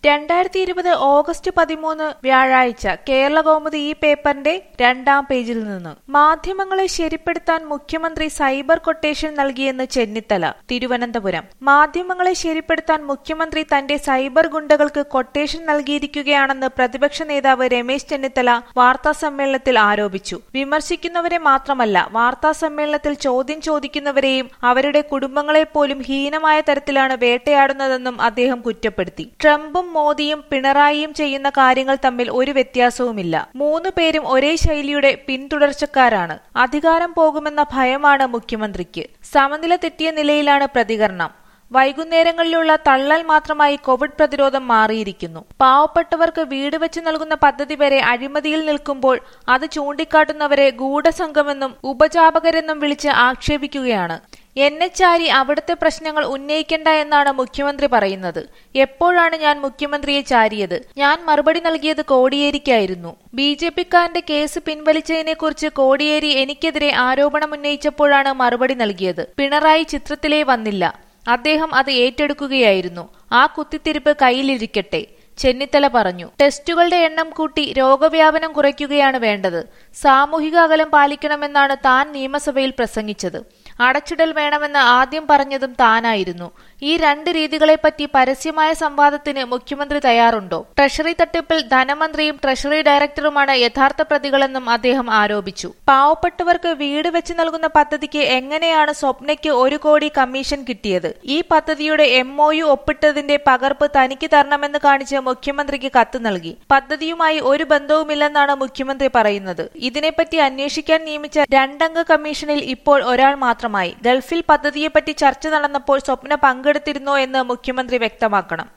2020 August 13 വ്യാഴാഴ്ച കേരളകൗമുദി ഈ പേപ്പറിന്റെ 2ാം പേജിൽ നിന്ന് മാധ്യമങ്ങളെ ശരിപ്പെടുത്താൻ മുഖ്യമന്ത്രി സൈബർ കൊട്ടേഷൻ നൽകിയെന്ന് ചെന്നിത്തല. തിരുവനന്തപുരം മാധ്യമങ്ങളെ ശരിപ്പെടുത്താൻ മുഖ്യമന്ത്രി തന്റെ സൈബർ ഗുണ്ടകൾക്ക് കൊട്ടേഷൻ നൽകിയിരിക്കുകയാണെന്ന് പ്രതിപക്ഷ നേതാവ് രമേശ് ചെന്നിത്തല വാർത്താസമ്മേളനത്തിൽ ആരോപിച്ചു. വിമർശിക്കുന്നവരെ മാത്രമല്ല, വാർത്താസമ്മേളനത്തിൽ ചോദ്യം ചോദിക്കുന്നവരെയും അവരുടെ കുടുംബങ്ങളെപ്പോലും ഹീനമായ തരത്തിലാണ് വേട്ടയാടുന്നതെന്നും അദ്ദേഹം കുറ്റപ്പെടുത്തി. ട്രംപും മോദിയും പിണറായിയും ചെയ്യുന്ന കാര്യങ്ങൾ തമ്മിൽ ഒരു വ്യത്യാസവുമില്ല. 3 പേരും ഒരേ ശൈലിയുടെ പിന്തുടർച്ചക്കാരാണ്. അധികാരം പോകുമെന്ന ഭയമാണ് മുഖ്യമന്ത്രിക്ക്. സമനില തെറ്റിയ നിലയിലാണ് പ്രതികരണം. വൈകുന്നേരങ്ങളിലുള്ള തള്ളൽ മാത്രമായി കോവിഡ് പ്രതിരോധം മാറിയിരിക്കുന്നു. പാവപ്പെട്ടവർക്ക് വീട് വെച്ച് നൽകുന്ന പദ്ധതി വരെ അഴിമതിയിൽ നിൽക്കുമ്പോൾ അത് ചൂണ്ടിക്കാട്ടുന്നവരെ ഗൂഢസംഘമെന്നും ഉപജാപകരെന്നും വിളിച്ച് ആക്ഷേപിക്കുകയാണ്. എന്നെ ചാരി അവിടുത്തെ പ്രശ്നങ്ങൾ ഉന്നയിക്കണ്ട എന്നാണ് മുഖ്യമന്ത്രി പറയുന്നത്. എപ്പോഴാണ് ഞാൻ മുഖ്യമന്ത്രിയെ ചാരിയത്? ഞാൻ മറുപടി നൽകിയത് കോടിയേരിക്കായിരുന്നു. BJPക്കാരന്റെ കേസ് പിൻവലിച്ചതിനെക്കുറിച്ച് കോടിയേരി എനിക്കെതിരെ ആരോപണമുന്നയിച്ചപ്പോഴാണ് മറുപടി നൽകിയത്. പിണറായി ചിത്രത്തിലേ വന്നില്ല. അദ്ദേഹം അത് ഏറ്റെടുക്കുകയായിരുന്നു. ആ കുത്തിത്തിരിപ്പ് കയ്യിലിരിക്കട്ടെ, ചെന്നിത്തല പറഞ്ഞു. ടെസ്റ്റുകളുടെ എണ്ണം കൂട്ടി രോഗവ്യാപനം കുറയ്ക്കുകയാണ് വേണ്ടത്. സാമൂഹിക അകലം പാലിക്കണമെന്നാണ് താൻ നിയമസഭയിൽ പ്രസംഗിച്ചത്. അടച്ചിടൽ വേണമെന്ന് ആദ്യം പറഞ്ഞതും താനായിരുന്നു. ഈ 2 രീതികളെപ്പറ്റി പരസ്യമായ സംവാദത്തിന് മുഖ്യമന്ത്രി തയ്യാറുണ്ടോ? ട്രഷറി തട്ടിപ്പിൽ ധനമന്ത്രിയും ട്രഷറി ഡയറക്ടറുമാണ് യഥാർത്ഥ പ്രതികളെന്നും അദ്ദേഹം ആരോപിച്ചു. പാവപ്പെട്ടവർക്ക് വീട് വെച്ച് നൽകുന്ന പദ്ധതിക്ക് എങ്ങനെയാണ് സ്വപ്നയ്ക്ക് 1 കോടി കമ്മീഷൻ കിട്ടിയത്? ഈ പദ്ധതിയുടെ MOU ഒപ്പിട്ടതിന്റെ പകർപ്പ് തനിക്ക് തരണമെന്ന് കാണിച്ച് മുഖ്യമന്ത്രിക്ക് കത്ത് നൽകി. പദ്ധതിയുമായി ഒരു ബന്ധവുമില്ലെന്നാണ് മുഖ്യമന്ത്രി പറയുന്നത്. ഇതിനെപ്പറ്റി അന്വേഷിക്കാൻ നിയമിച്ച 2 അംഗ കമ്മീഷനിൽ ഇപ്പോൾ ഒരാൾ മാത്രമായി. ഗൾഫിൽ പദ്ധതിയെപ്പറ്റി ചർച്ച നടന്നപ്പോൾ സ്വപ്ന പങ്കെടുത്തിരുന്നോ എന്ന് മുഖ്യമന്ത്രി വ്യക്തമാക്കണം.